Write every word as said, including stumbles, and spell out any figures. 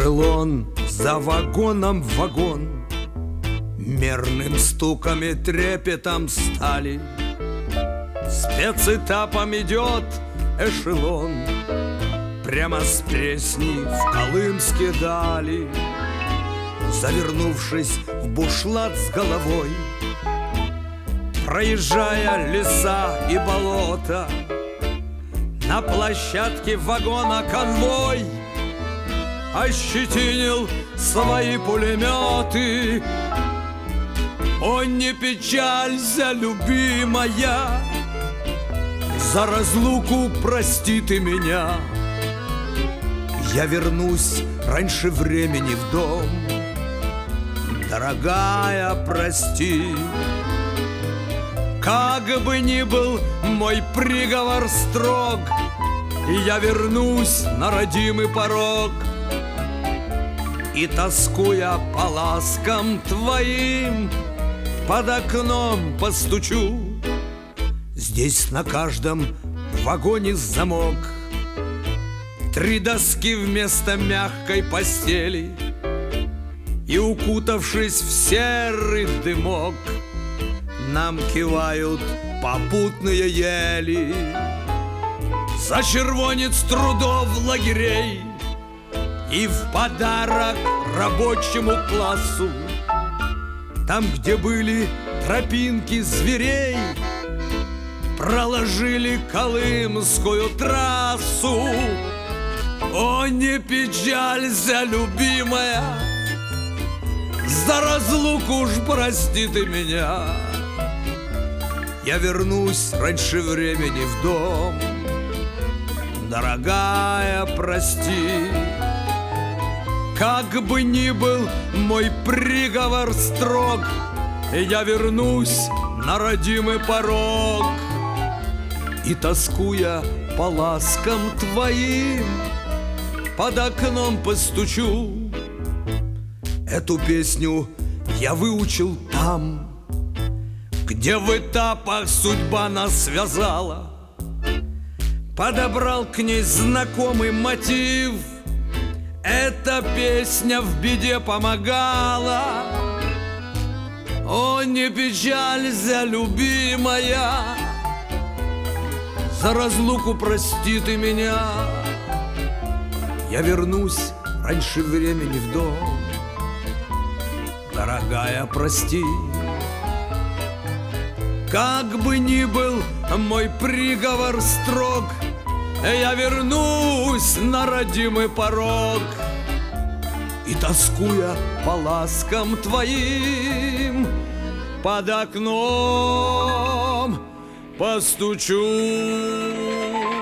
Эшелон за вагоном в вагон, мерным стуком и трепетом стали. Спецэтапом идет эшелон прямо с Пресни в Колымске дали. Завернувшись в бушлат с головой, проезжая леса и болота, на площадке вагона конвой ощетинил свои пулеметы. О, не печалься, любимая, за разлуку прости ты меня. Я вернусь раньше времени в дом, дорогая, прости. Как бы ни был мой приговор строг, я вернусь на родимый порог. И, тоскуя по ласкам твоим, под окном постучу. Здесь на каждом вагоне замок, три доски вместо мягкой постели. И, укутавшись в серый дымок, нам кивают попутные ели. За червонец трудов лагерей и в подарок рабочему классу, там, где были тропинки зверей, проложили Колымскую трассу. О, не печалься, любимая, за разлуку уж прости ты меня. Я вернусь раньше времени в дом, дорогая, прости. Как бы ни был мой приговор строг, я вернусь на родимый порог. И, тоскуя по ласкам твоим, под окном постучу. Эту песню я выучил там, где в этапах судьба нас связала. Подобрал к ней знакомый мотив, эта песня в беде помогала. О, не печалься, любимая, за разлуку прости ты меня. Я вернусь раньше времени в дом, дорогая, прости. Как бы ни был мой приговор строг, я вернусь на родимый порог. И, тоскуя по ласкам твоим, под окном постучу.